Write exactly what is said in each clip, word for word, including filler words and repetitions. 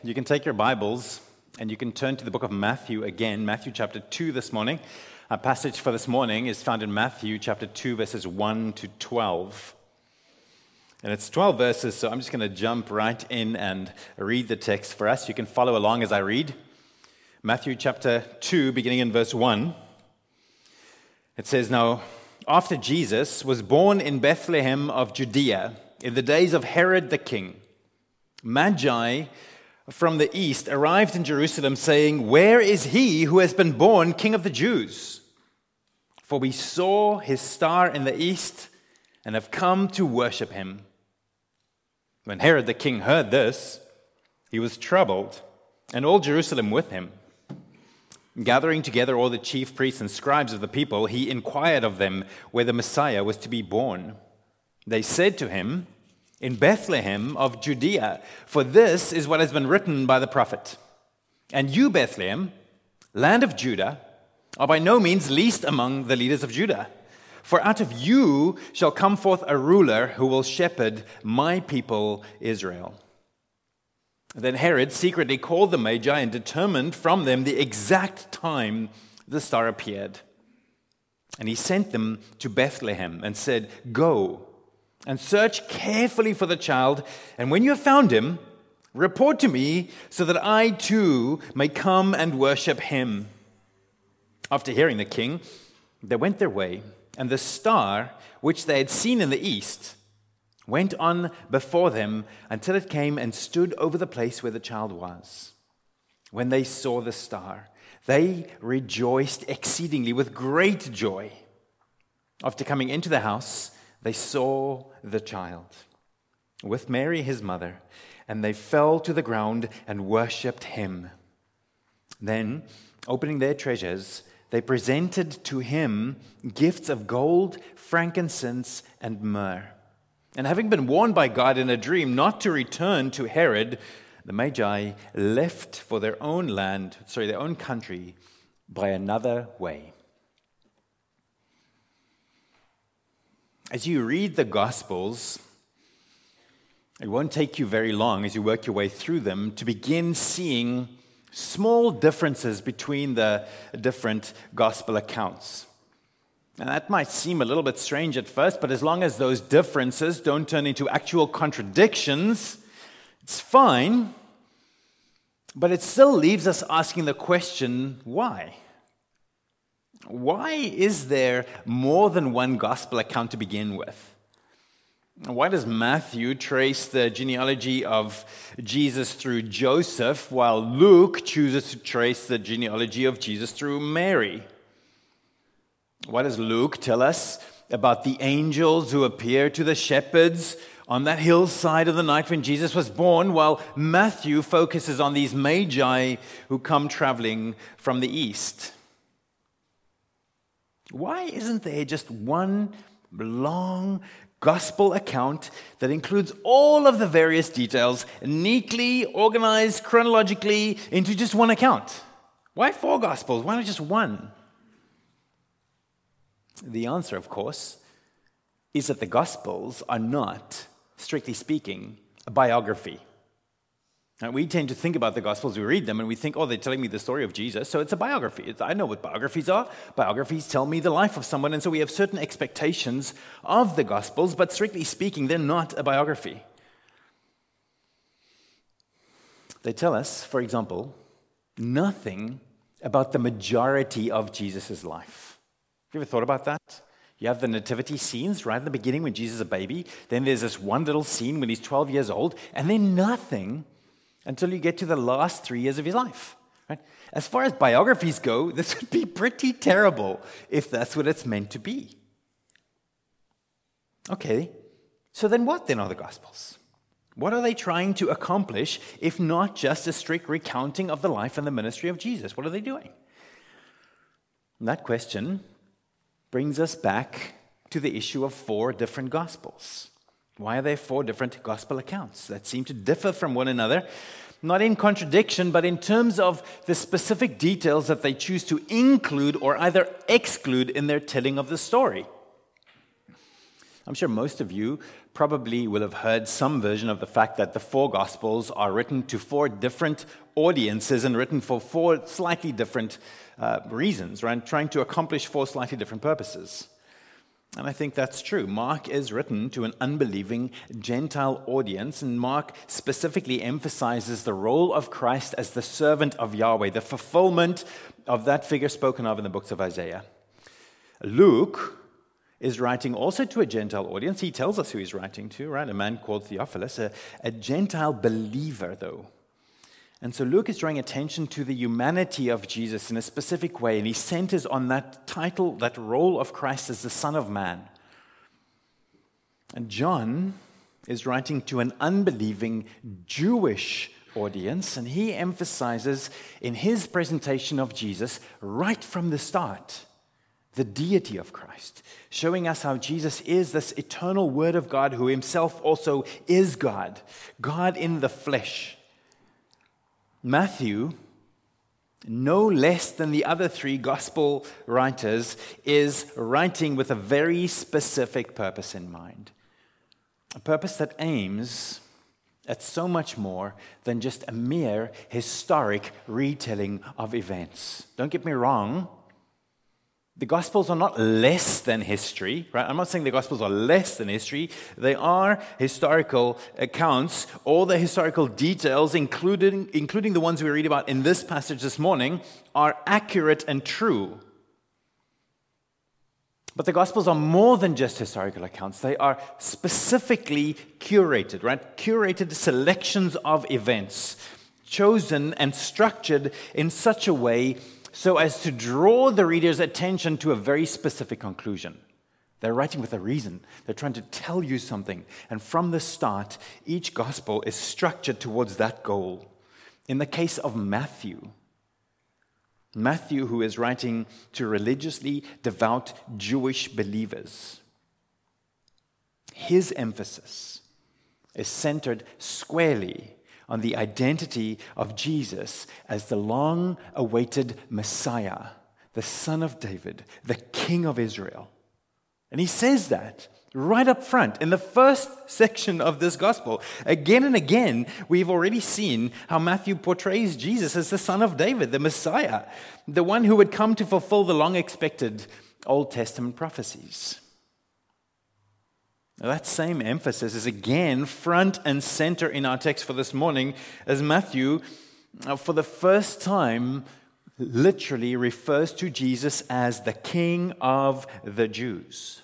You can take your Bibles and you can turn to the book of Matthew again, Matthew chapter two this morning. Our passage for this morning is found in Matthew chapter two, verses one to twelve. And it's twelve verses, so I'm just going to jump right in and read the text for us. You can follow along as I read. Matthew chapter two, beginning in verse one. It says, "Now, after Jesus was born in Bethlehem of Judea, in the days of Herod the king, Magi from the east arrived in Jerusalem, saying, 'Where is he who has been born King of the Jews? For we saw his star in the east and have come to worship him.' When Herod the king heard this, he was troubled, and all Jerusalem with him. Gathering together all the chief priests and scribes of the people, he inquired of them where the Messiah was to be born. They said to him, 'In Bethlehem of Judea, for this is what has been written by the prophet. And you, Bethlehem, land of Judah, are by no means least among the leaders of Judah. For out of you shall come forth a ruler who will shepherd my people Israel.' Then Herod secretly called the Magi and determined from them the exact time the star appeared. And he sent them to Bethlehem and said, 'Go and search carefully for the child, and when you have found him, report to me so that I too may come and worship him.' After hearing the king, they went their way, and the star, which they had seen in the east, went on before them until it came and stood over the place where the child was. When they saw the star, they rejoiced exceedingly with great joy. After coming into the house, they saw the child with Mary his mother, and they fell to the ground and worshipped him. Then, opening their treasures, they presented to him gifts of gold, frankincense, and myrrh. And having been warned by God in a dream not to return to Herod, the Magi left for their own land, sorry, their own country by another way." As you read the Gospels, it won't take you very long as you work your way through them to begin seeing small differences between the different Gospel accounts. And that might seem a little bit strange at first, but as long as those differences don't turn into actual contradictions, it's fine. But it still leaves us asking the question, why? Why is there more than one gospel account to begin with? Why does Matthew trace the genealogy of Jesus through Joseph, while Luke chooses to trace the genealogy of Jesus through Mary? Why does Luke tell us about the angels who appeared to the shepherds on that hillside of the night when Jesus was born, while Matthew focuses on these magi who come traveling from the east? Why isn't there just one long gospel account that includes all of the various details neatly organized chronologically into just one account? Why four gospels? Why not just one? The answer, of course, is that the gospels are not, strictly speaking, a biography. And we tend to think about the Gospels, we read them, and we think, oh, they're telling me the story of Jesus, so it's a biography. It's, I know what biographies are. Biographies tell me the life of someone, and so we have certain expectations of the Gospels, but strictly speaking, they're not a biography. They tell us, for example, nothing about the majority of Jesus' life. Have you ever thought about that? You have the nativity scenes right at the beginning when Jesus is a baby, then there's this one little scene when he's twelve years old, and then nothing until you get to the last three years of his life. Right? As far as biographies go, this would be pretty terrible if that's what it's meant to be. Okay, so then what then are the Gospels? What are they trying to accomplish if not just a strict recounting of the life and the ministry of Jesus? What are they doing? And that question brings us back to the issue of four different Gospels. Why are there four different gospel accounts that seem to differ from one another, not in contradiction, but in terms of the specific details that they choose to include or either exclude in their telling of the story? I'm sure most of you probably will have heard some version of the fact that the four Gospels are written to four different audiences and written for four slightly different uh, reasons, right? Trying to accomplish four slightly different purposes. And I think that's true. Mark is written to an unbelieving Gentile audience, and Mark specifically emphasizes the role of Christ as the servant of Yahweh, the fulfillment of that figure spoken of in the books of Isaiah. Luke is writing also to a Gentile audience. He tells us who he's writing to, right? A man called Theophilus, a, a Gentile believer, though. And so Luke is drawing attention to the humanity of Jesus in a specific way, and he centers on that title, that role of Christ as the Son of Man. And John is writing to an unbelieving Jewish audience, and he emphasizes in his presentation of Jesus right from the start the deity of Christ, showing us how Jesus is this eternal Word of God who himself also is God, God in the flesh. Matthew, no less than the other three gospel writers, is writing with a very specific purpose in mind, a purpose that aims at so much more than just a mere historic retelling of events. Don't get me wrong. The Gospels are not less than history, right? I'm not saying the Gospels are less than history. They are historical accounts. All the historical details, including, including the ones we read about in this passage this morning, are accurate and true. But the Gospels are more than just historical accounts. They are specifically curated, right? Curated selections of events, chosen and structured in such a way so as to draw the reader's attention to a very specific conclusion. They're writing with a reason. They're trying to tell you something. And from the start, each gospel is structured towards that goal. In the case of Matthew, Matthew, who is writing to religiously devout Jewish believers, his emphasis is centered squarely on the identity of Jesus as the long-awaited Messiah, the Son of David, the King of Israel. And he says that right up front in the first section of this gospel. Again and again, we've already seen how Matthew portrays Jesus as the Son of David, the Messiah, the one who would come to fulfill the long-expected Old Testament prophecies. Now, that same emphasis is again front and center in our text for this morning as Matthew, for the first time, literally refers to Jesus as the King of the Jews.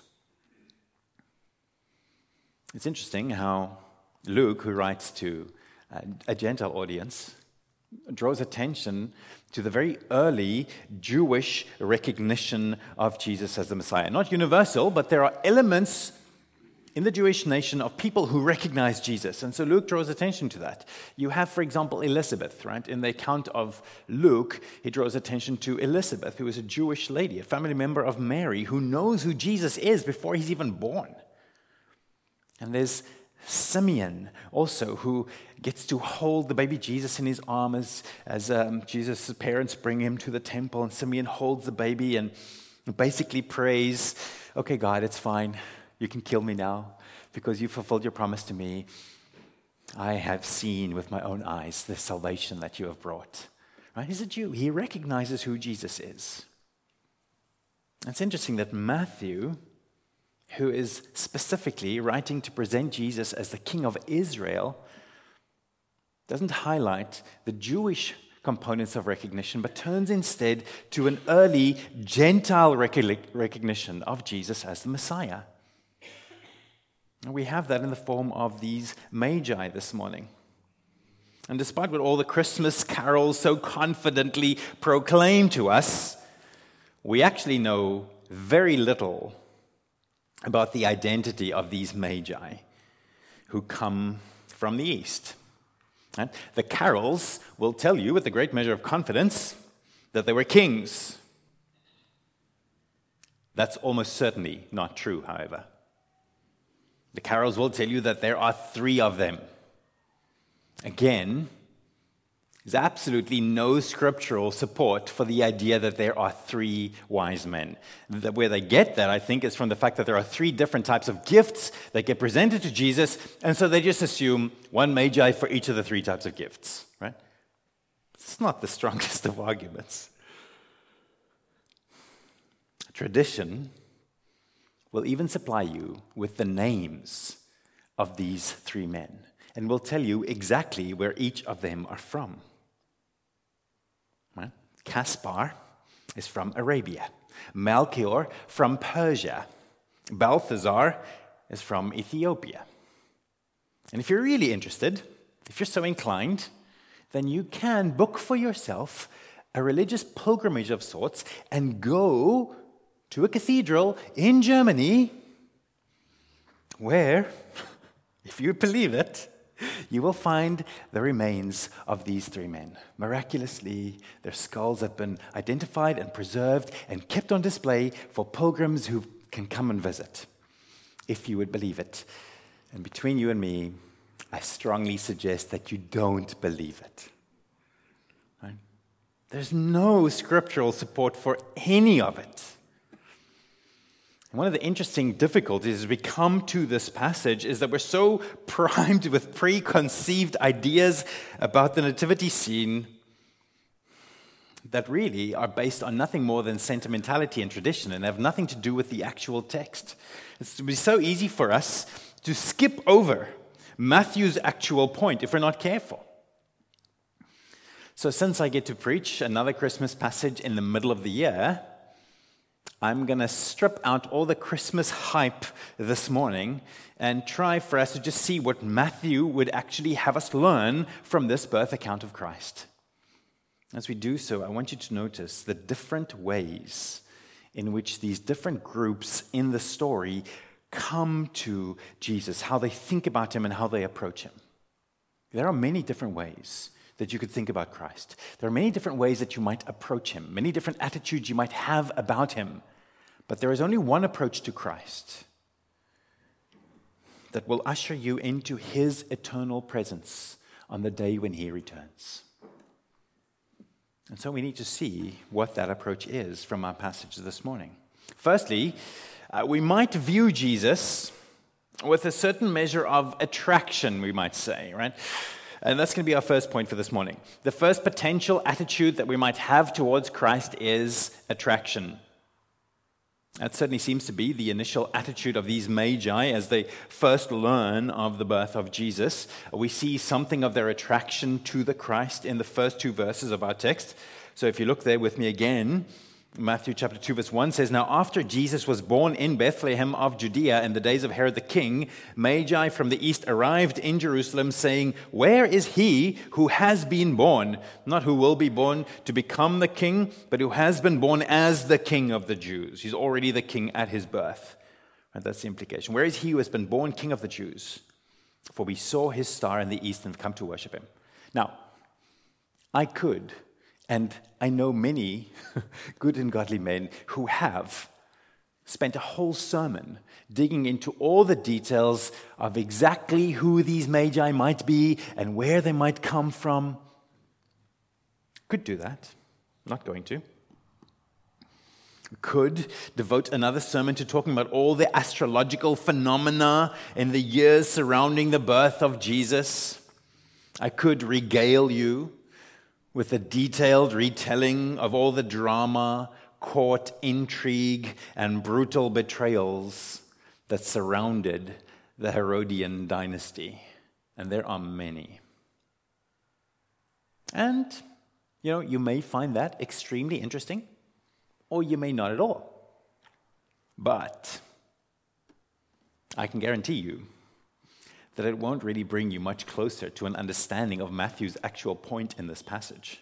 It's interesting how Luke, who writes to a Gentile audience, draws attention to the very early Jewish recognition of Jesus as the Messiah. Not universal, but there are elements in the Jewish nation of people who recognize Jesus. And so Luke draws attention to that. You have, for example, Elizabeth, right? In the account of Luke, he draws attention to Elizabeth, who is a Jewish lady, a family member of Mary, who knows who Jesus is before he's even born. And there's Simeon also, who gets to hold the baby Jesus in his arms as um, Jesus' parents bring him to the temple. And Simeon holds the baby and basically prays, okay, God, it's fine. You can kill me now because you fulfilled your promise to me. I have seen with my own eyes the salvation that you have brought. Right? He's a Jew. He recognizes who Jesus is. It's interesting that Matthew, who is specifically writing to present Jesus as the King of Israel, doesn't highlight the Jewish components of recognition, but turns instead to an early Gentile recognition of Jesus as the Messiah. And we have that in the form of these magi this morning. And despite what all the Christmas carols so confidently proclaim to us, we actually know very little about the identity of these magi who come from the east. And the carols will tell you with a great measure of confidence that they were kings. That's almost certainly not true, however. The carols will tell you that there are three of them. Again, There's absolutely no scriptural support for the idea that there are three wise men. The, where they get that, I think, is from the fact that there are three different types of gifts that get presented to Jesus, and so they just assume one magi for each of the three types of gifts, right? It's not the strongest of arguments. Tradition will even supply you with the names of these three men and will tell you exactly where each of them are from. Right? Caspar is from Arabia. Melchior from Persia. Balthazar is from Ethiopia. And if you're really interested, if you're so inclined, then you can book for yourself a religious pilgrimage of sorts and go to a cathedral in Germany where, if you believe it, you will find the remains of these three men. Miraculously, their skulls have been identified and preserved and kept on display for pilgrims who can come and visit, if you would believe it. And between you and me, I strongly suggest that you don't believe it. Right? There's no scriptural support for any of it. One of the interesting difficulties as we come to this passage is that we're so primed with preconceived ideas about the nativity scene that really are based on nothing more than sentimentality and tradition and have nothing to do with the actual text. It's be so easy for us to skip over Matthew's actual point if we're not careful. So since I get to preach another Christmas passage in the middle of the year, I'm going to strip out all the Christmas hype this morning and try for us to just see what Matthew would actually have us learn from this birth account of Christ. As we do so, I want you to notice the different ways in which these different groups in the story come to Jesus, how they think about him and how they approach him. There are many different ways that you could think about Christ. There are many different ways that you might approach him, many different attitudes you might have about him. But there is only one approach to Christ that will usher you into his eternal presence on the day when he returns. And so we need to see what that approach is from our passage this morning. Firstly, uh, we might view Jesus with a certain measure of attraction, we might say, right? And that's going to be our first point for this morning. The first potential attitude that we might have towards Christ is attraction. That certainly seems to be the initial attitude of these magi as they first learn of the birth of Jesus. We see something of their attraction to the Christ in the first two verses of our text. So if you look there with me again, Matthew chapter two, verse one says, "Now after Jesus was born in Bethlehem of Judea in the days of Herod the king, Magi from the east arrived in Jerusalem, saying, 'Where is he who has been born?' Not who will be born to become the king, but who has been born as the king of the Jews." He's already the king at his birth. Right, that's the implication. Where is he who has been born king of the Jews? For we saw his star in the east and have come to worship him. Now, I could... And I know many good and godly men who have spent a whole sermon digging into all the details of exactly who these magi might be and where they might come from. Could do that. Not going to. Could devote another sermon to talking about all the astrological phenomena in the years surrounding the birth of Jesus. I could regale you with a detailed retelling of all the drama, court intrigue, and brutal betrayals that surrounded the Herodian dynasty. And there are many. And, you know, you may find that extremely interesting, or you may not at all. But I can guarantee you that it won't really bring you much closer to an understanding of Matthew's actual point in this passage.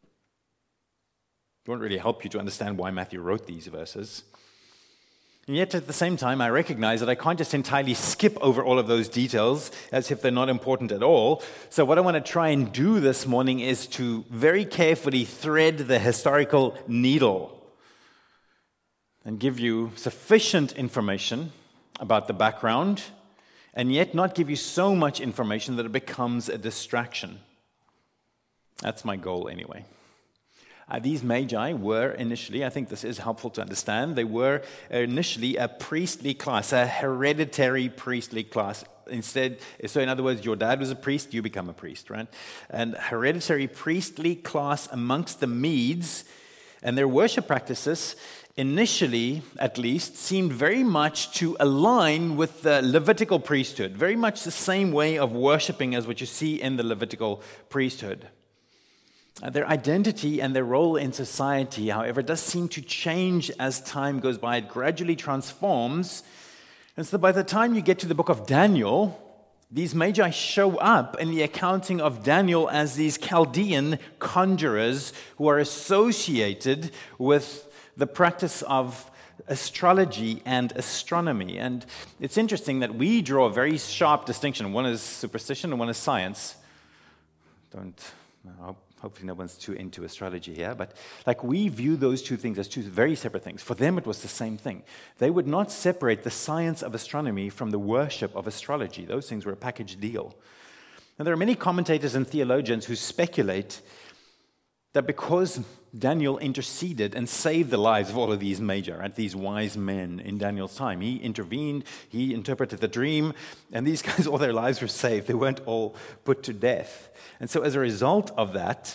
It won't really help you to understand why Matthew wrote these verses. And yet, at the same time, I recognize that I can't just entirely skip over all of those details as if they're not important at all. So what I want to try and do this morning is to very carefully thread the historical needle and give you sufficient information about the background, and yet not give you so much information that it becomes a distraction. That's my goal anyway. Uh, these magi were initially, I think this is helpful to understand, they were initially a priestly class, a hereditary priestly class. Instead, so in other words, your dad was a priest, you become a priest, right? And hereditary priestly class amongst the Medes, and their worship practices, initially at least, seemed very much to align with the Levitical priesthood, very much the same way of worshiping as what you see in the Levitical priesthood. Uh, their identity and their role in society, however, does seem to change as time goes by. It gradually transforms. And so by the time you get to the book of Daniel, these magi show up in the accounting of Daniel as these Chaldean conjurers who are associated with the practice of astrology and astronomy. And it's interesting that we draw a very sharp distinction. One is superstition and one is science. Don't, no, hopefully no one's too into astrology here, but like we view those two things as two very separate things. For them, it was the same thing. They would not separate the science of astronomy from the worship of astrology. Those things were a package deal. And there are many commentators and theologians who speculate that because Daniel interceded and saved the lives of all of these magi, right, these wise men in Daniel's time, he intervened, he interpreted the dream, and these guys, all their lives were saved. They weren't all put to death. And so as a result of that,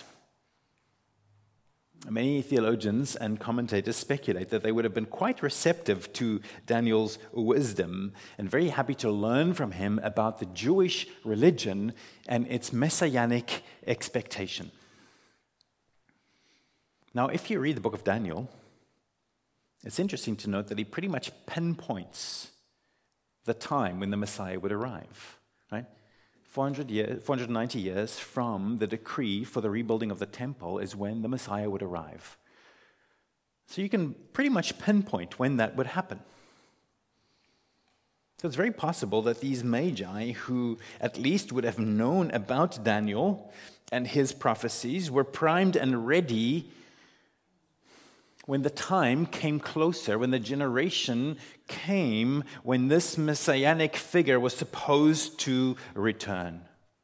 many theologians and commentators speculate that they would have been quite receptive to Daniel's wisdom and very happy to learn from him about the Jewish religion and its messianic expectation. Now, if you read the book of Daniel, it's interesting to note that he pretty much pinpoints the time when the Messiah would arrive, right? four hundred years, four hundred ninety years from the decree for the rebuilding of the temple is when the Messiah would arrive. So you can pretty much pinpoint when that would happen. So it's very possible that these magi, who at least would have known about Daniel and his prophecies, were primed and ready when the time came closer, when the generation came, when this messianic figure was supposed to return.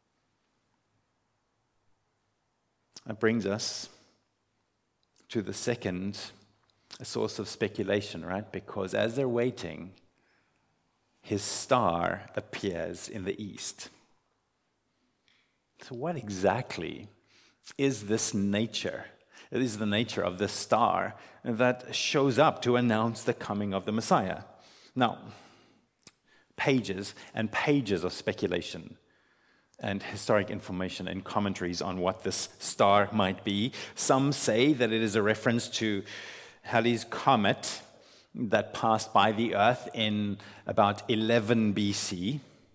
That brings us to the second source of speculation, right? Because as they're waiting, his star appears in the east. So what exactly is this nature? It is the nature of this star that shows up to announce the coming of the Messiah. Now, pages and pages of speculation and historic information and commentaries on what this star might be. Some say that it is a reference to Halley's comet that passed by the earth in about eleven B C.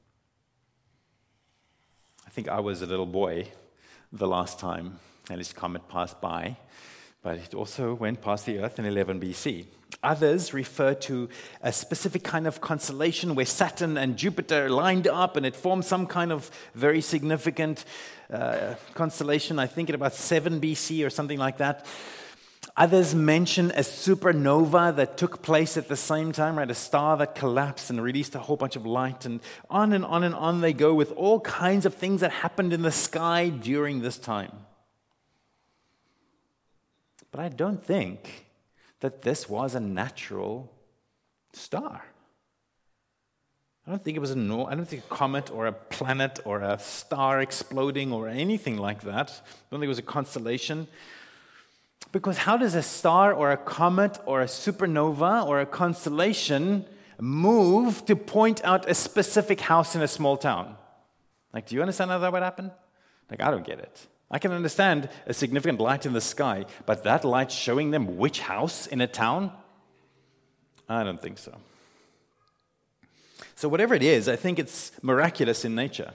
I think I was a little boy the last time Halley's comet passed by, but it also went past the earth in eleven B C. Others refer to a specific kind of constellation where Saturn and Jupiter lined up and it formed some kind of very significant uh, constellation, I think at about seven B C or something like that. Others mention a supernova that took place at the same time, right? A star that collapsed and released a whole bunch of light, and on and on and on they go with all kinds of things that happened in the sky during this time. But I don't think that this was a natural star. I don't think it was a no, I don't think a comet or a planet or a star exploding or anything like that. I don't think it was a constellation. Because how does a star or a comet or a supernova or a constellation move to point out a specific house in a small town? Like, do you understand how that would happen? Like, I don't get it. I can understand a significant light in the sky, but that light showing them which house in a town? I don't think so. So whatever it is, I think it's miraculous in nature.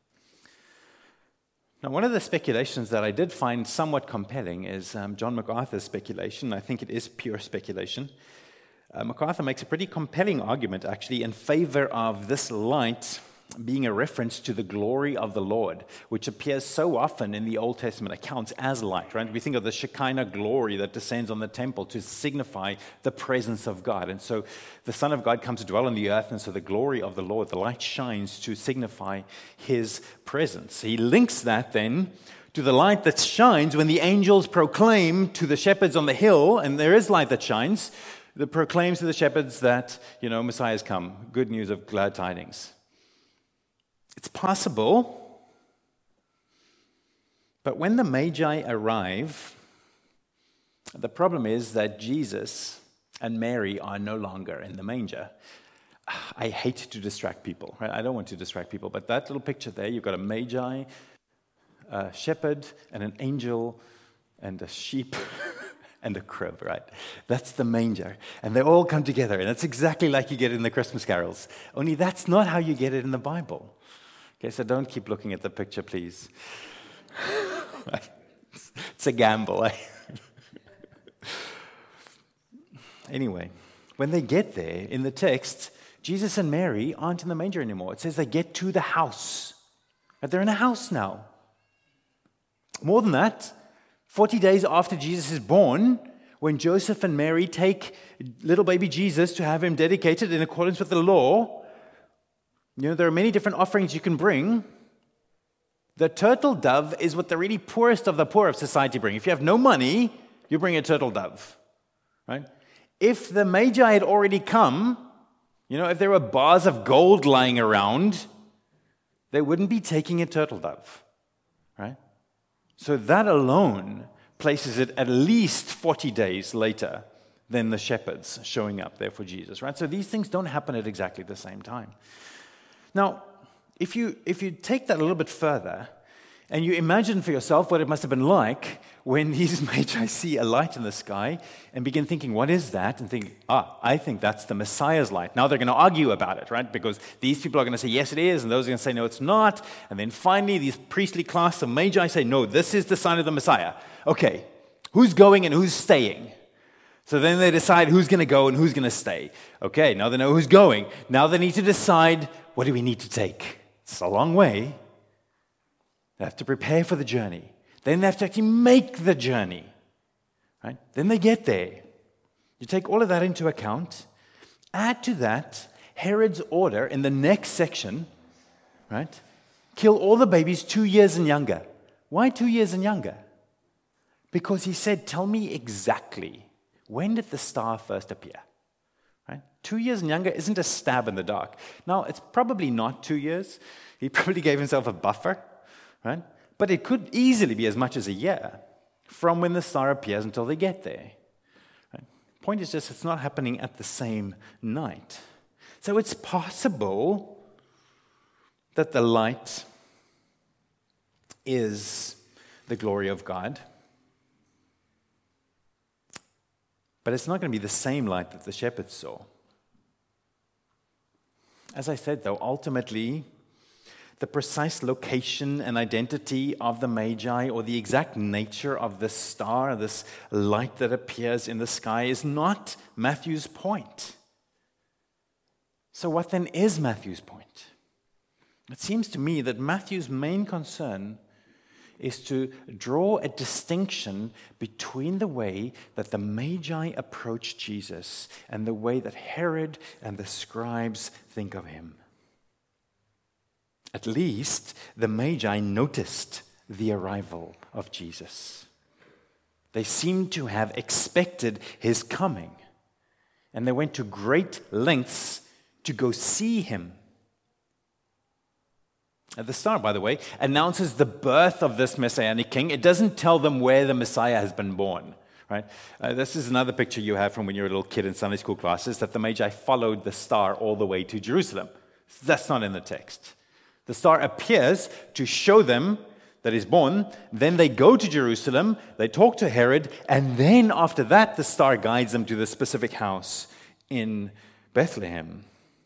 Now, one of the speculations that I did find somewhat compelling is um, John MacArthur's speculation. I think it is pure speculation. Uh, MacArthur makes a pretty compelling argument, actually, in favor of this light being a reference to the glory of the Lord, which appears so often in the Old Testament accounts as light, right? We think of the Shekinah glory that descends on the temple to signify the presence of God. And so the Son of God comes to dwell on the earth, and so the glory of the Lord, the light shines to signify his presence. He links that then to the light that shines when the angels proclaim to the shepherds on the hill, and there is light that shines, that proclaims to the shepherds that, you know, Messiah has come, good news of glad tidings. It's possible, but when the Magi arrive, the problem is that Jesus and Mary are no longer in the manger. I hate to distract people, right? I don't want to distract people, but that little picture there, you've got a Magi, a shepherd, and an angel, and a sheep, and a crib, right? That's the manger. And they all come together, and it's exactly like you get it in the Christmas carols. Only that's not how you get it in the Bible. Okay, so don't keep looking at the picture, please. It's a gamble, eh? Anyway, when they get there, in the text, Jesus and Mary aren't in the manger anymore. It says they get to the house. They're in a house now. More than that, forty days after Jesus is born, when Joseph and Mary take little baby Jesus to have him dedicated in accordance with the law, you know, there are many different offerings you can bring. The turtle dove is what the really poorest of the poor of society bring. If you have no money, you bring a turtle dove, right? If the Magi had already come, you know, if there were bars of gold lying around, they wouldn't be taking a turtle dove, right? So that alone places it at least forty days later than the shepherds showing up there for Jesus, right? So these things don't happen at exactly the same time. Now, if you if you take that a little bit further, and you imagine for yourself what it must have been like when these Magi see a light in the sky and begin thinking, what is that? And think, ah, I think that's the Messiah's light. Now they're going to argue about it, right? Because these people are going to say, yes, it is, and those are going to say, no, it's not. And then finally, these priestly class of Magi say, no, this is the sign of the Messiah. Okay, who's going and who's staying? So then they decide who's going to go and who's going to stay. Okay, now they know who's going. Now they need to decide, what do we need to take? It's a long way. They have to prepare for the journey. Then they have to actually make the journey. Right? Then they get there. You take all of that into account. Add to that Herod's order in the next section, right? Kill all the babies two years and younger. Why two years and younger? Because he said, tell me exactly, when did the star first appear? Right? Two years and younger isn't a stab in the dark. Now, it's probably not two years. He probably gave himself a buffer. Right? But it could easily be as much as a year from when the star appears until they get there. Right? Point is just, it's not happening at the same night. So it's possible that the light is the glory of God. But it's not going to be the same light that the shepherds saw. As I said, though, ultimately, the precise location and identity of the Magi or the exact nature of this star, this light that appears in the sky, is not Matthew's point. So what then is Matthew's point? It seems to me that Matthew's main concern is to draw a distinction between the way that the Magi approach Jesus and the way that Herod and the scribes think of him. At least the Magi noticed the arrival of Jesus. They seemed to have expected his coming, and they went to great lengths to go see him. At the start, by the way, announces the birth of this Messianic king. It doesn't tell them where the Messiah has been born. Right? Uh, this is another picture you have from when you were a little kid in Sunday school classes, that the Magi followed the star all the way to Jerusalem. That's not in the text. The star appears to show them that he's born. Then they go to Jerusalem, they talk to Herod, and then after that, the star guides them to the specific house in Bethlehem.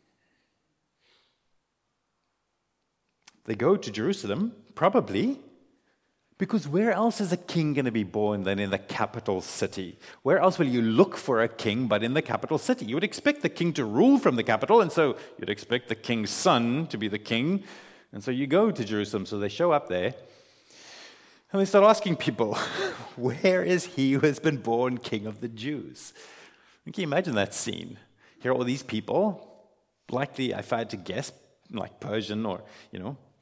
They go to Jerusalem, probably, because where else is a king going to be born than in the capital city? Where else will you look for a king but in the capital city? You would expect the king to rule from the capital, and so you'd expect the king's son to be the king. And so you go to Jerusalem, so they show up there, and they start asking people, where is he who has been born king of the Jews? Can you imagine that scene? Here are all these people, likely, if I had to guess, like Persian or, you know,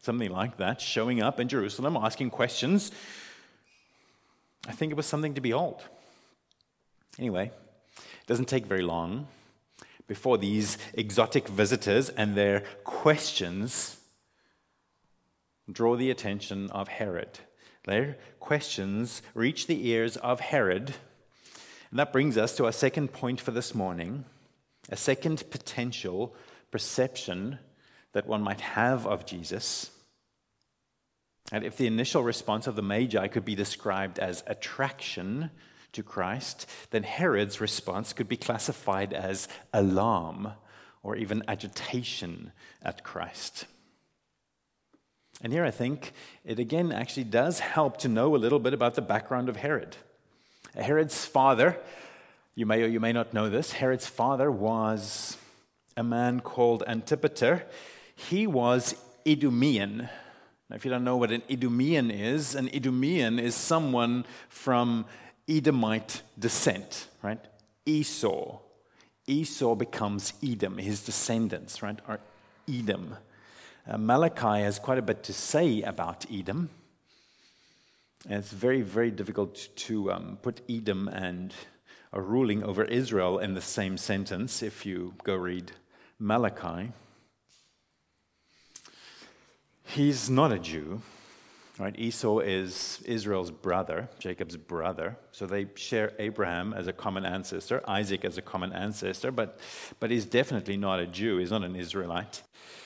something like that, showing up in Jerusalem, asking questions. I think it was something to behold. Anyway, it doesn't take very long before these exotic visitors and their questions draw the attention of Herod. Their questions reach the ears of Herod. And that brings us to our second point for this morning, a second potential perception that one might have of Jesus. And if the initial response of the Magi could be described as attraction to Christ, then Herod's response could be classified as alarm or even agitation at Christ. And here I think it again actually does help to know a little bit about the background of Herod. Herod's father, you may or you may not know this, Herod's father was a man called Antipater. He was Idumean. Now, if you don't know what an Idumean is, an Idumean is someone from Edomite descent, right? Esau. Esau becomes Edom. His descendants, right, are Edom. Uh, Malachi has quite a bit to say about Edom. And it's very, very difficult to um, put Edom and a ruling over Israel in the same sentence if you go read Malachi. He's not a Jew, right? Esau is Israel's brother, Jacob's brother. So they share Abraham as a common ancestor, Isaac as a common ancestor, but, but he's definitely not a Jew. He's not an Israelite.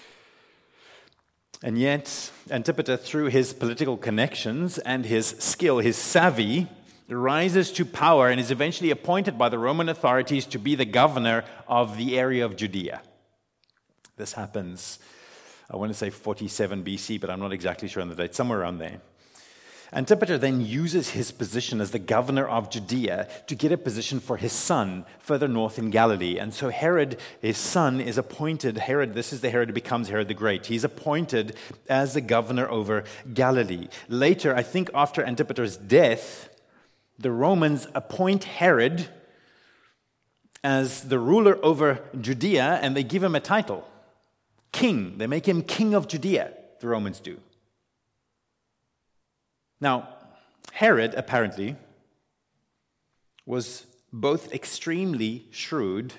And yet, Antipater, through his political connections and his skill, his savvy, rises to power and is eventually appointed by the Roman authorities to be the governor of the area of Judea. This happens, I want to say forty-seven B C, but I'm not exactly sure on the date, somewhere around there. Antipater then uses his position as the governor of Judea to get a position for his son further north in Galilee. And so Herod, his son, is appointed, Herod, this is the Herod who becomes Herod the Great. He's appointed as the governor over Galilee. Later, I think after Antipater's death, the Romans appoint Herod as the ruler over Judea, and they give him a title, king. They make him king of Judea, the Romans do. Now, Herod, apparently, was both extremely shrewd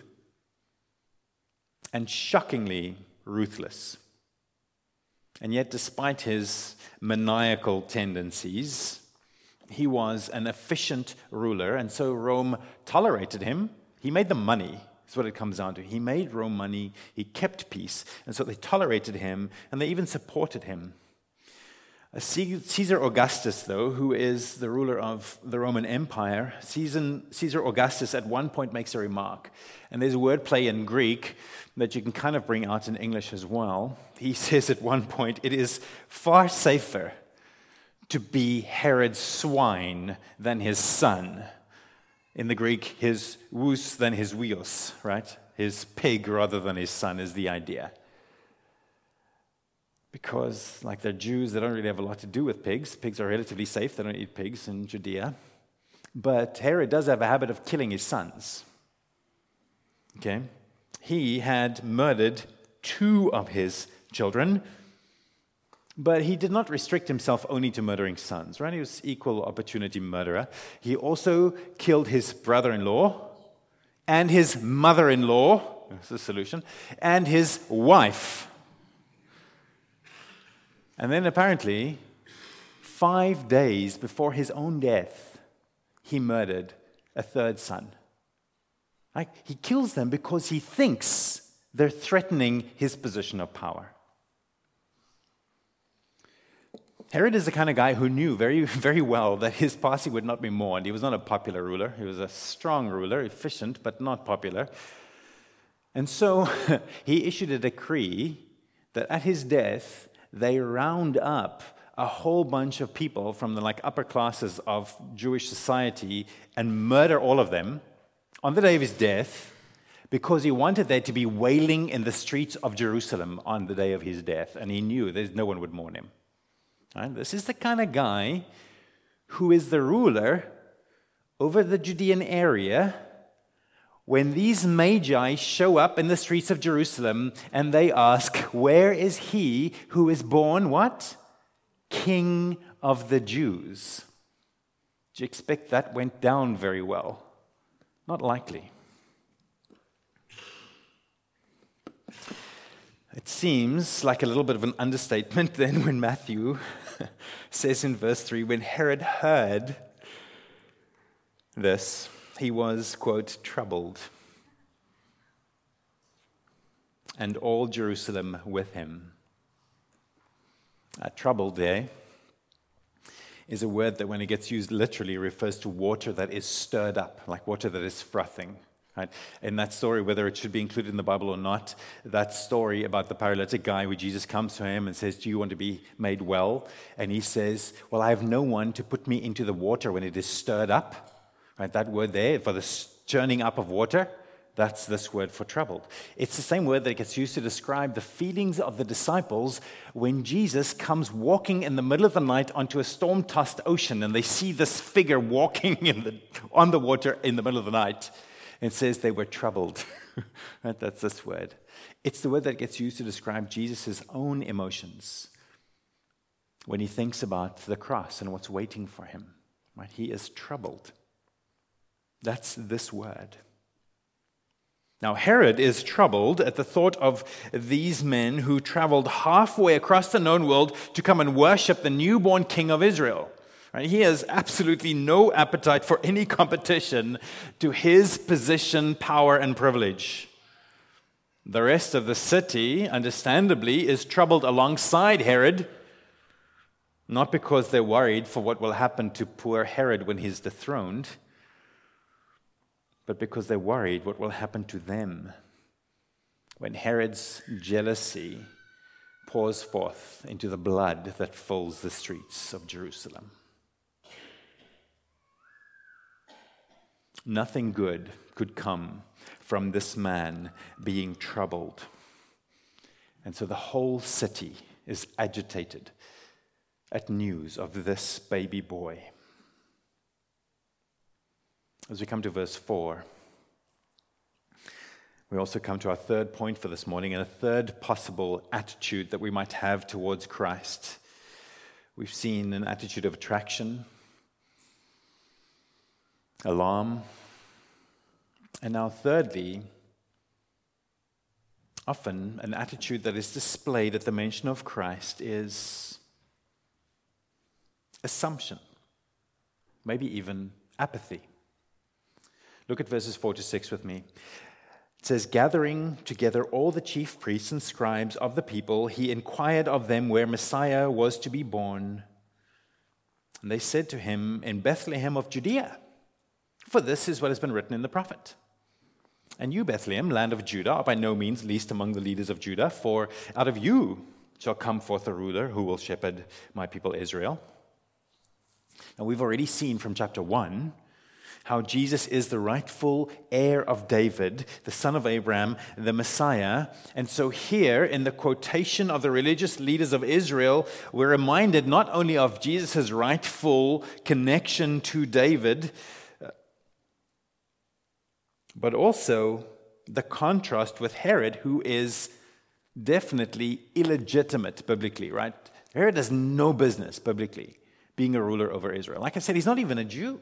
and shockingly ruthless. And yet, despite his maniacal tendencies, he was an efficient ruler, and so Rome tolerated him. He made them money, is what it comes down to. He made Rome money, he kept peace, and so they tolerated him, and they even supported him. Caesar Augustus, though, who is the ruler of the Roman Empire, Caesar Augustus at one point makes a remark, and there's a wordplay in Greek that you can kind of bring out in English as well. He says at one point, it is far safer to be Herod's swine than his son. In the Greek, his wus than his huios, right? His pig rather than his son is the idea. Because, like they're Jews, they don't really have a lot to do with pigs. Pigs are relatively safe. They don't eat pigs in Judea. But Herod does have a habit of killing his sons. Okay? He had murdered two of his children, but he did not restrict himself only to murdering sons, right? He was equal opportunity murderer. He also killed his brother-in-law and his mother-in-law, that's the solution, and his wife. And then apparently, five days before his own death, he murdered a third son. Like, he kills them because he thinks they're threatening his position of power. Herod is the kind of guy who knew very, very well that his posse would not be mourned. He was not a popular ruler. He was a strong ruler, efficient, but not popular. And so he issued a decree that at his death, they round up a whole bunch of people from the like upper classes of Jewish society and murder all of them on the day of his death because he wanted there to be wailing in the streets of Jerusalem on the day of his death, and he knew there's no one would mourn him. Right? This is the kind of guy who is the ruler over the Judean area when these magi show up in the streets of Jerusalem and they ask, where is he who is born, what? King of the Jews. Do you expect that went down very well? Not likely. It seems like a little bit of an understatement then when Matthew says in verse three, when Herod heard this, he was, quote, troubled, and all Jerusalem with him. Uh, troubled there is a word that when it gets used literally refers to water that is stirred up, like water that is frothing. Right? In that story, whether it should be included in the Bible or not, that story about the paralytic guy where Jesus comes to him and says, do you want to be made well? And he says, well, I have no one to put me into the water when it is stirred up. Right? That word there, for the churning up of water, that's this word for troubled. It's the same word that gets used to describe the feelings of the disciples when Jesus comes walking in the middle of the night onto a storm-tossed ocean and they see this figure walking in the, on the water in the middle of the night. It says they were troubled. Right? That's this word. It's the word that gets used to describe Jesus' own emotions when he thinks about the cross and what's waiting for him. Right? He is troubled. That's this word. Now, Herod is troubled at the thought of these men who traveled halfway across the known world to come and worship the newborn king of Israel. Right? He has absolutely no appetite for any competition to his position, power, and privilege. The rest of the city, understandably, is troubled alongside Herod, not because they're worried for what will happen to poor Herod when he's dethroned, but because they're worried what will happen to them when Herod's jealousy pours forth into the blood that fills the streets of Jerusalem. Nothing good could come from this man being troubled. And so the whole city is agitated at news of this baby boy. As we come to verse four, we also come to our third point for this morning and a third possible attitude that we might have towards Christ. We've seen an attitude of attraction, alarm, and now thirdly, often an attitude that is displayed at the mention of Christ is assumption, maybe even apathy. Look at verses four to six with me. It says, gathering together all the chief priests and scribes of the people, he inquired of them where Messiah was to be born. And they said to him, in Bethlehem of Judea, for this is what has been written in the prophet. And you, Bethlehem, land of Judah, are by no means least among the leaders of Judah, for out of you shall come forth a ruler who will shepherd my people Israel. Now we've already seen from chapter one how Jesus is the rightful heir of David, the son of Abraham, the Messiah. And so here, in the quotation of the religious leaders of Israel, we're reminded not only of Jesus' rightful connection to David, but also the contrast with Herod, who is definitely illegitimate biblically, right? Herod has no business biblically being a ruler over Israel. Like I said, he's not even a Jew.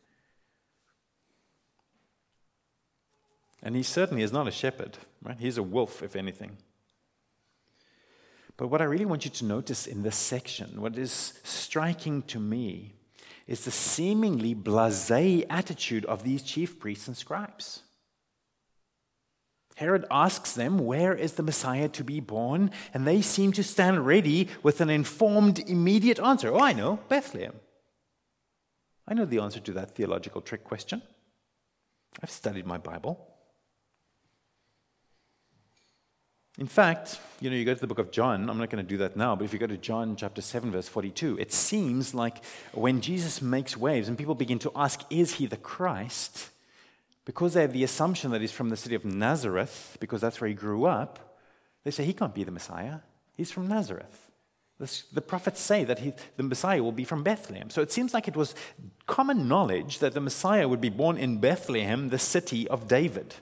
And he certainly is not a shepherd, right? He's a wolf, if anything. But what I really want you to notice in this section, what is striking to me, is the seemingly blasé attitude of these chief priests and scribes. Herod asks them, where is the Messiah to be born? And they seem to stand ready with an informed, immediate answer. Oh, I know, Bethlehem. I know the answer to that theological trick question. I've studied my Bible. In fact, you know, you go to the book of John, I'm not going to do that now, but if you go to John chapter seven, verse forty-two, it seems like when Jesus makes waves and people begin to ask, is he the Christ? Because they have the assumption that he's from the city of Nazareth, because that's where he grew up, they say he can't be the Messiah. He's from Nazareth. This, the prophets say that he, the Messiah will be from Bethlehem. So it seems like it was common knowledge that the Messiah would be born in Bethlehem, the city of David.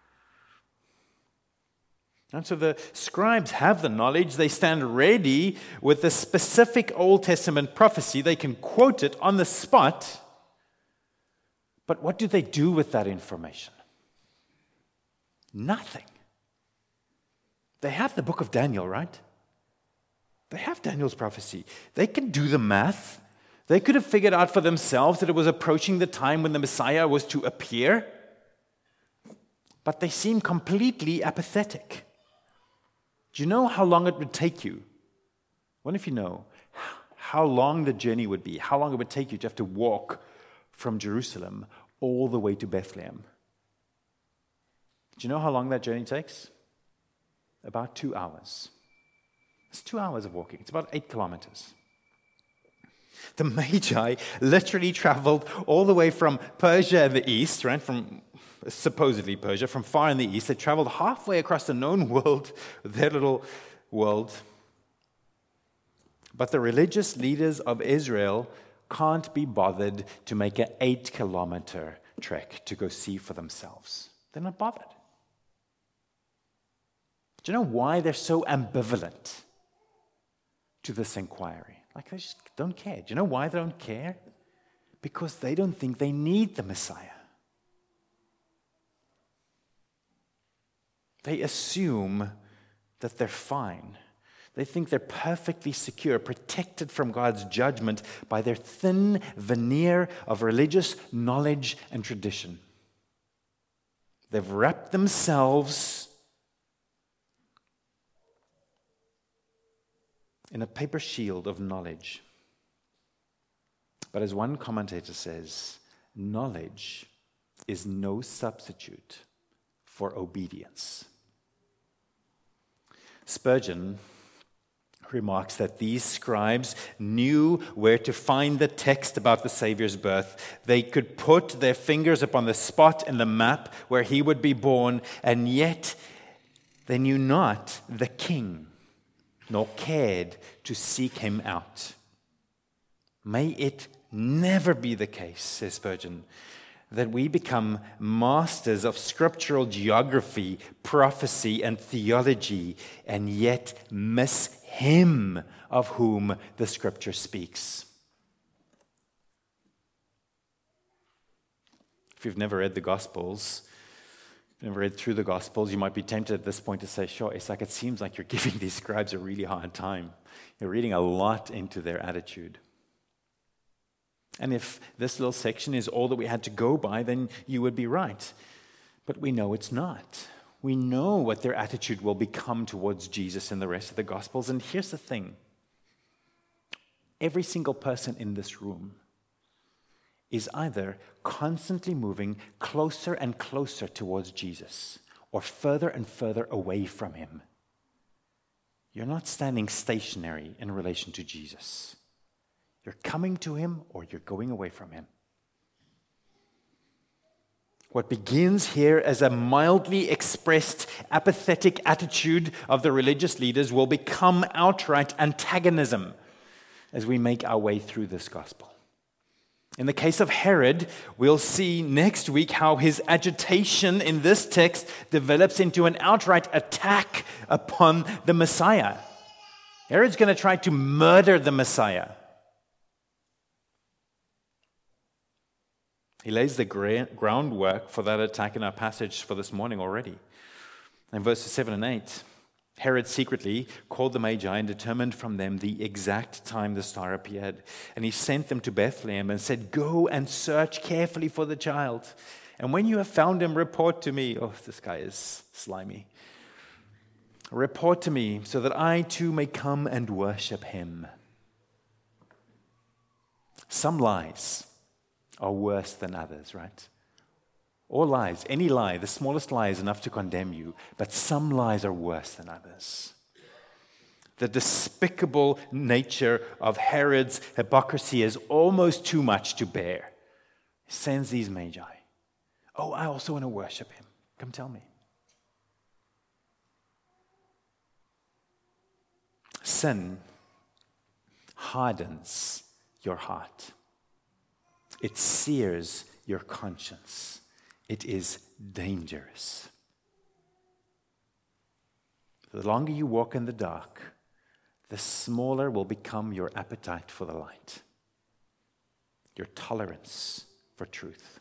And so the scribes have the knowledge. They stand ready with the specific Old Testament prophecy. They can quote it on the spot. But what do they do with that information? Nothing. They have the book of Daniel, right? They have Daniel's prophecy. They can do the math. They could have figured out for themselves that it was approaching the time when the Messiah was to appear. But they seem completely apathetic. Do you know how long it would take you? What if you know how long the journey would be? How long it would take you to have to walk from Jerusalem all the way to Bethlehem? Do you know how long that journey takes? About two hours. It's two hours of walking. It's about eight kilometers. The Magi literally traveled all the way from Persia in the east, right? From supposedly Persia, from far in the east. They traveled halfway across the known world, their little world. But the religious leaders of Israel can't be bothered to make an eight kilometer trek to go see for themselves. They're not bothered. Do you know why they're so ambivalent to this inquiry? Like, they just don't care. Do you know why they don't care? Because they don't think they need the Messiah. They assume that they're fine. They think they're perfectly secure, protected from God's judgment by their thin veneer of religious knowledge and tradition. They've wrapped themselves in a paper shield of knowledge. But as one commentator says, knowledge is no substitute for obedience. Spurgeon remarks that these scribes knew where to find the text about the Savior's birth. They could put their fingers upon the spot in the map where he would be born, and yet they knew not the King, nor cared to seek him out. May it never be the case, says Spurgeon, that we become masters of scriptural geography, prophecy, and theology, and yet miss him of whom the scripture speaks. If you've never read the Gospels, never read through the Gospels, you might be tempted at this point to say, sure, it's like it seems like you're giving these scribes a really hard time. You're reading a lot into their attitude. And if this little section is all that we had to go by, then you would be right. But we know it's not. We know what their attitude will become towards Jesus in the rest of the Gospels. And here's the thing. Every single person in this room is either constantly moving closer and closer towards Jesus or further and further away from him. You're not standing stationary in relation to Jesus. You're coming to him or you're going away from him. What begins here as a mildly expressed apathetic attitude of the religious leaders will become outright antagonism as we make our way through this gospel. In the case of Herod, we'll see next week how his agitation in this text develops into an outright attack upon the Messiah. Herod's going to try to murder the Messiah. He lays the groundwork for that attack in our passage for this morning already. In verses seven and eight, Herod secretly called the Magi and determined from them the exact time the star appeared. And he sent them to Bethlehem and said, "Go and search carefully for the child. And when you have found him, report to me." Oh, this guy is slimy. "Report to me so that I too may come and worship him." Some lies are worse than others, right? All lies, any lie, the smallest lie is enough to condemn you, but some lies are worse than others. The despicable nature of Herod's hypocrisy is almost too much to bear. He sends these Magi. "Oh, I also want to worship him. Come tell me." Sin hardens your heart. It sears your conscience. It is dangerous. The longer you walk in the dark, the smaller will become your appetite for the light, your tolerance for truth.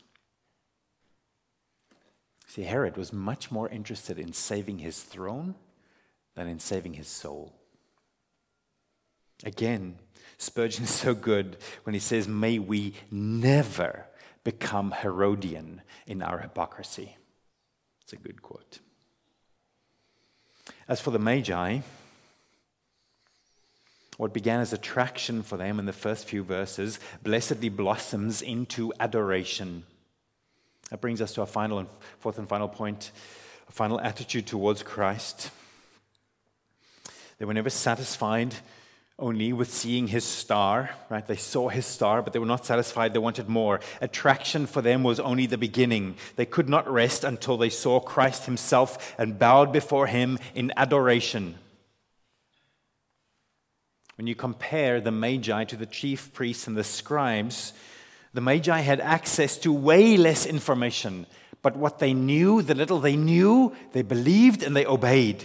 See, Herod was much more interested in saving his throne than in saving his soul. Again, Spurgeon is so good when he says, may we never become Herodian in our hypocrisy. It's a good quote. As for the Magi, what began as attraction for them in the first few verses blessedly blossoms into adoration. That brings us to our final and fourth and final point, a final attitude towards Christ. They were never satisfied only with seeing his star, right? They saw his star, but they were not satisfied. They wanted more. Attraction for them was only the beginning. They could not rest until they saw Christ himself and bowed before him in adoration. When you compare the Magi to the chief priests and the scribes, the Magi had access to way less information, but what they knew, the little they knew, they believed and they obeyed.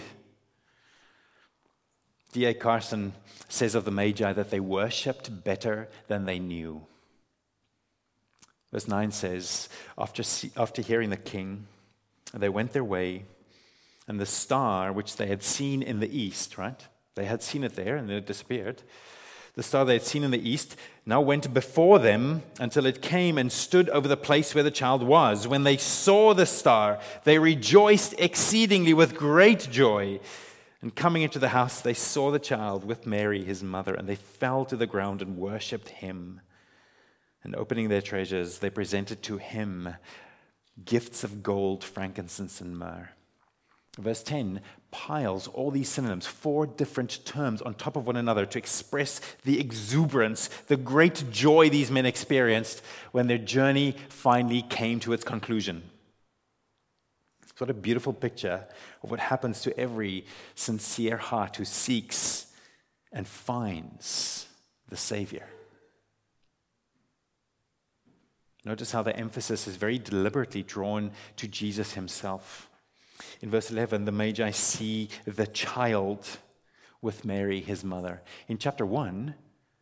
D A Carson says of the Magi that they worshipped better than they knew. Verse nine says, after, after hearing the king, they went their way, and the star which they had seen in the east, right? They had seen it there and then it disappeared. The star they had seen in the east now went before them until it came and stood over the place where the child was. When they saw the star, they rejoiced exceedingly with great joy. And coming into the house, they saw the child with Mary, his mother, and they fell to the ground and worshipped him. And opening their treasures, they presented to him gifts of gold, frankincense, and myrrh. Verse ten piles all these synonyms, four different terms on top of one another to express the exuberance, the great joy these men experienced when their journey finally came to its conclusion. What a beautiful picture of what happens to every sincere heart who seeks and finds the Savior. Notice how the emphasis is very deliberately drawn to Jesus himself. In verse eleven, the Magi see the child with Mary, his mother. In chapter one,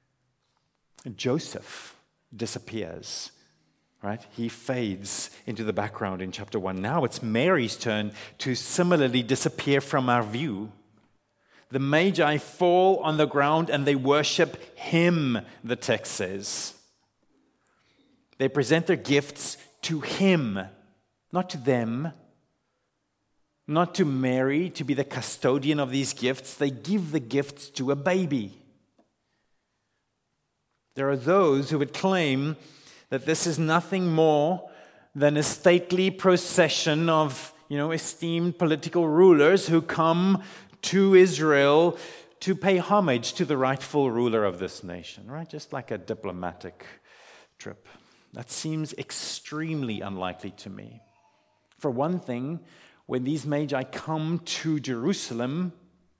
Joseph disappears. Right? He fades into the background in chapter one. Now it's Mary's turn to similarly disappear from our view. The Magi fall on the ground and they worship him, the text says. They present their gifts to him, not to them, not to Mary to be the custodian of these gifts. They give the gifts to a baby. There are those who would claim that this is nothing more than a stately procession of, you know, esteemed political rulers who come to Israel to pay homage to the rightful ruler of this nation, right? Just like a diplomatic trip. That seems extremely unlikely to me. For one thing, when these Magi come to Jerusalem,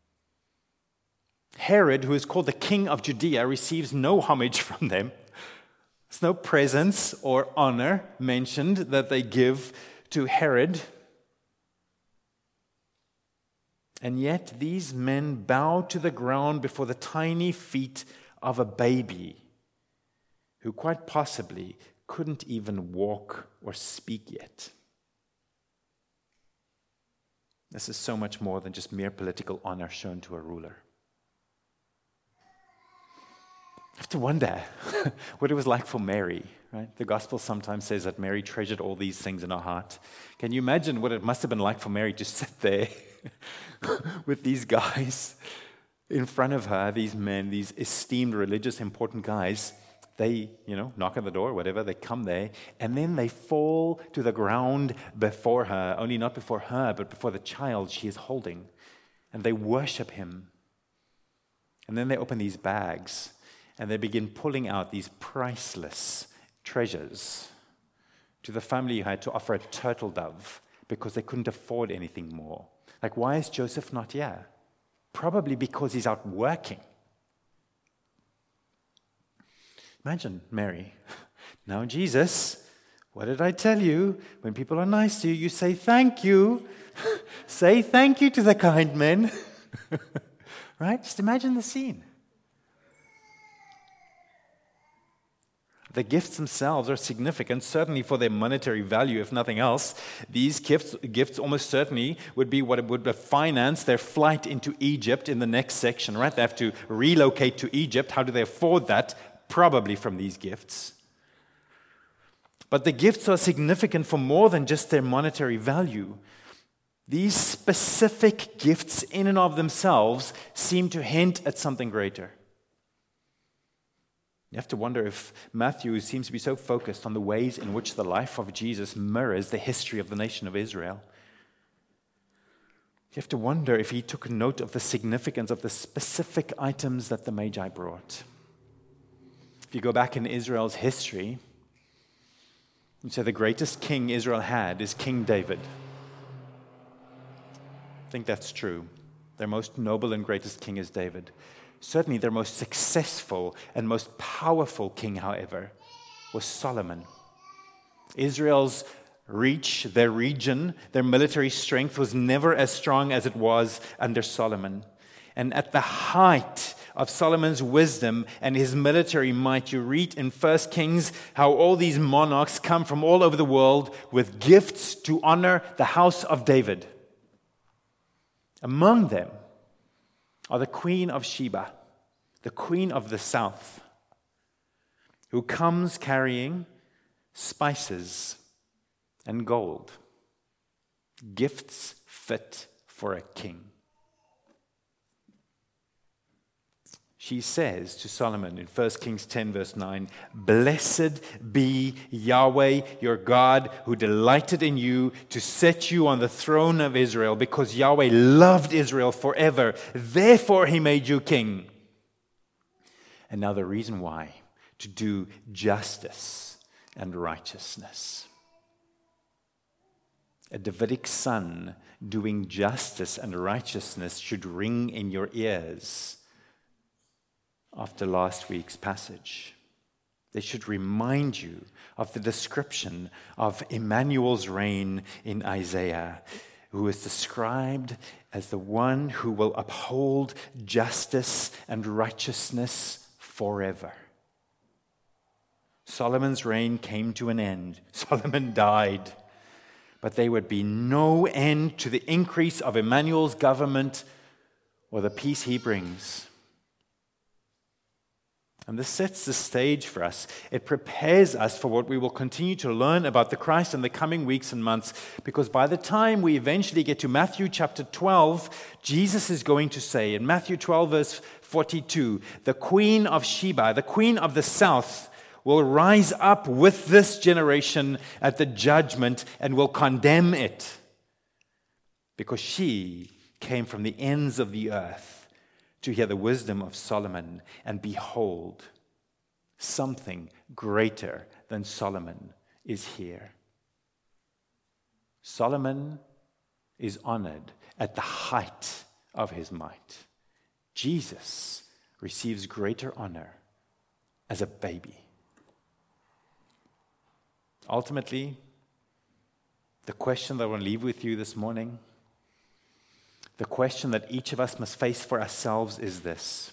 Herod, who is called the king of Judea, receives no homage from them. There's no presents or honor mentioned that they give to Herod. And yet these men bow to the ground before the tiny feet of a baby who quite possibly couldn't even walk or speak yet. This is so much more than just mere political honor shown to a ruler. I have to wonder what it was like for Mary, right? The gospel sometimes says that Mary treasured all these things in her heart. Can you imagine what it must have been like for Mary to sit there with these guys in front of her, these men, these esteemed, religious, important guys? They, you know, knock on the door, whatever, they come there, and then they fall to the ground before her, only not before her, but before the child she is holding, and they worship him. And then they open these bags, and they begin pulling out these priceless treasures. To the family, you had to offer a turtle dove because they couldn't afford anything more. Like, why is Joseph not here? Probably because he's out working. Imagine Mary. Now, Jesus, what did I tell you? When people are nice to you, you say thank you. Say thank you to the kind men. Right? Just imagine the scene. The gifts themselves are significant, certainly for their monetary value, if nothing else. These gifts, gifts almost certainly would be what it would finance their flight into Egypt in the next section, right? They have to relocate to Egypt. How do they afford that? Probably from these gifts. But the gifts are significant for more than just their monetary value. These specific gifts in and of themselves seem to hint at something greater. You have to wonder if Matthew seems to be so focused on the ways in which the life of Jesus mirrors the history of the nation of Israel. You have to wonder if he took note of the significance of the specific items that the Magi brought. If you go back in Israel's history, you say the greatest king Israel had is King David. I think that's true. Their most noble and greatest king is David. Certainly their most successful and most powerful king, however, was Solomon. Israel's reach, their region, their military strength was never as strong as it was under Solomon. And at the height of Solomon's wisdom and his military might, you read in First Kings how all these monarchs come from all over the world with gifts to honor the house of David. Among them are the Queen of Sheba, the Queen of the South, who comes carrying spices and gold, gifts fit for a king. She says to Solomon in First Kings ten, verse nine, "Blessed be Yahweh, your God, who delighted in you to set you on the throne of Israel, because Yahweh loved Israel forever. Therefore he made you king." And now the reason why: to do justice and righteousness. A Davidic son doing justice and righteousness should ring in your ears after last week's passage. They should remind you of the description of Emmanuel's reign in Isaiah, who is described as the one who will uphold justice and righteousness forever. Solomon's reign came to an end. Solomon died. But there would be no end to the increase of Emmanuel's government or the peace he brings. And this sets the stage for us. It prepares us for what we will continue to learn about the Christ in the coming weeks and months, because by the time we eventually get to Matthew chapter twelve, Jesus is going to say in Matthew twelve, verse forty-two, the Queen of Sheba, the Queen of the South, will rise up with this generation at the judgment and will condemn it, because she came from the ends of the earth to hear the wisdom of Solomon, and behold, something greater than Solomon is here. Solomon is honored at the height of his might. Jesus receives greater honor as a baby. Ultimately, the question that I want to leave with you this morning, the question that each of us must face for ourselves is this: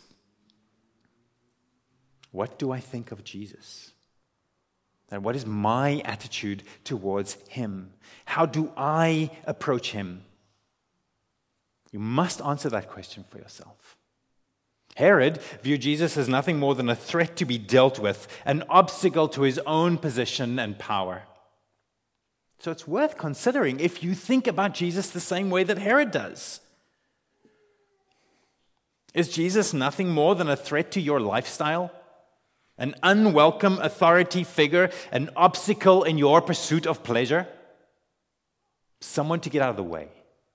what do I think of Jesus? And what is my attitude towards him? How do I approach him? You must answer that question for yourself. Herod viewed Jesus as nothing more than a threat to be dealt with, an obstacle to his own position and power. So it's worth considering if you think about Jesus the same way that Herod does. Is Jesus nothing more than a threat to your lifestyle? An unwelcome authority figure, an obstacle in your pursuit of pleasure? Someone to get out of the way.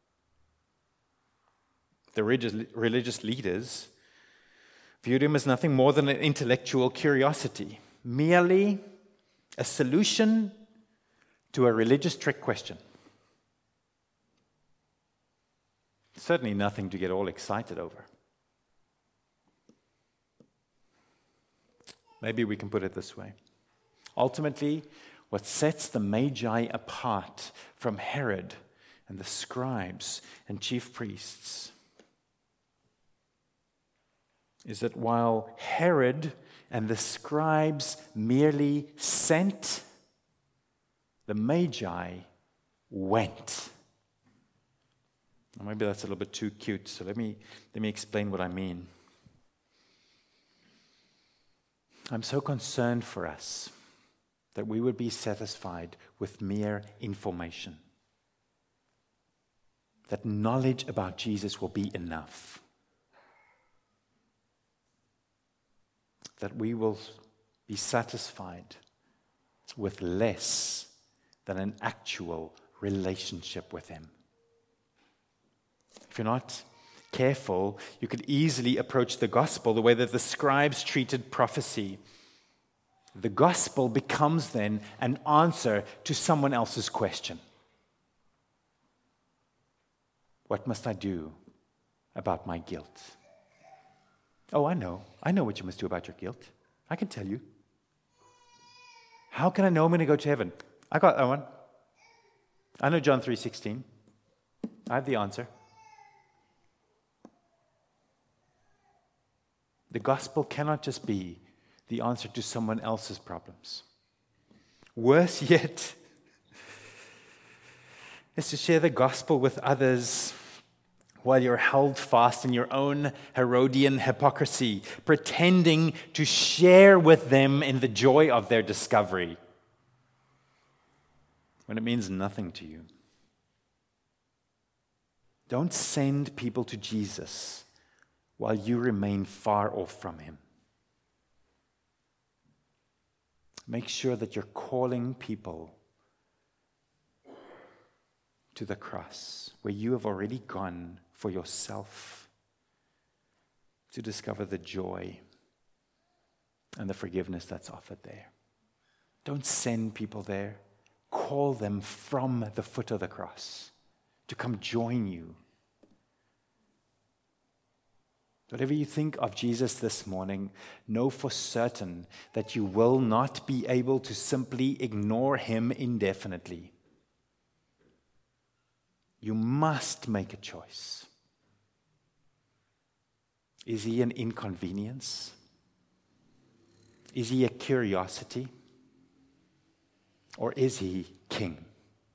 The religious leaders viewed him as nothing more than an intellectual curiosity, merely a solution to a religious trick question. Certainly nothing to get all excited over. Maybe we can put it this way. Ultimately, what sets the Magi apart from Herod and the scribes and chief priests is that while Herod and the scribes merely sent, the Magi went. Now, maybe that's a little bit too cute, so let me, let me explain what I mean. I'm so concerned for us that we would be satisfied with mere information. That knowledge about Jesus will be enough. That we will be satisfied with less than an actual relationship with Him. If you're not careful, you could easily approach the gospel the way that the scribes treated prophecy. The gospel becomes then an answer to someone else's question. What must I do about my guilt? Oh, I know. I know what you must do about your guilt. I can tell you. How can I know I'm going to go to heaven? I got that one. I know John three sixteen. I have the answer. The gospel cannot just be the answer to someone else's problems. Worse yet is to share the gospel with others while you're held fast in your own Herodian hypocrisy, pretending to share with them in the joy of their discovery, when it means nothing to you. Don't send people to Jesus while you remain far off from Him. Make sure that you're calling people to the cross, where you have already gone for yourself to discover the joy and the forgiveness that's offered there. Don't send people there. Call them from the foot of the cross to come join you. Whatever you think of Jesus this morning, know for certain that you will not be able to simply ignore Him indefinitely. You must make a choice. Is He an inconvenience? Is He a curiosity? Or is He King?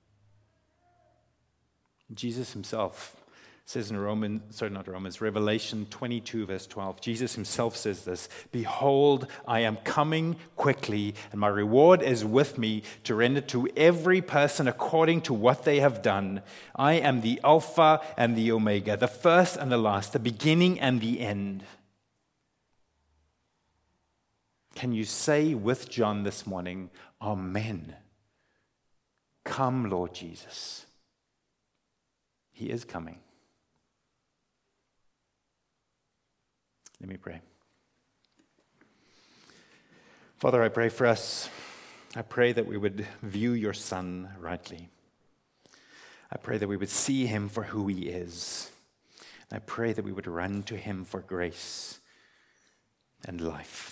Jesus Himself says in Romans, sorry, not Romans, Revelation twenty-two, verse twelve, Jesus Himself says this, "Behold, I am coming quickly, and my reward is with me to render to every person according to what they have done. I am the Alpha and the Omega, the first and the last, the beginning and the end." Can you say with John this morning, Amen? Come, Lord Jesus. He is coming. Let me pray. Father, I pray for us. I pray that we would view your Son rightly. I pray that we would see Him for who He is. I pray that we would run to Him for grace and life.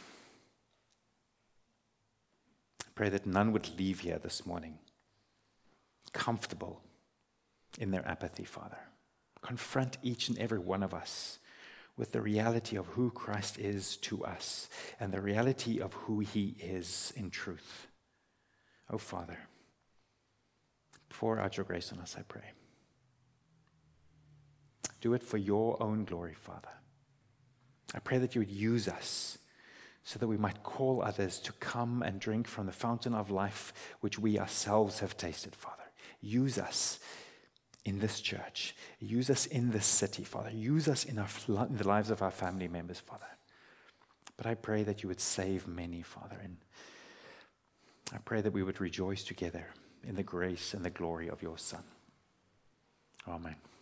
I pray that none would leave here this morning comfortable in their apathy, Father. Confront each and every one of us with the reality of who Christ is to us and the reality of who He is in truth. Oh, Father, pour out your grace on us, I pray. Do it for your own glory, Father. I pray that you would use us so that we might call others to come and drink from the fountain of life which we ourselves have tasted, Father. Use us in this church. Use us in this city, Father. Use us in, our, in the lives of our family members, Father. But I pray that you would save many, Father. And I pray that we would rejoice together in the grace and the glory of your Son. Amen.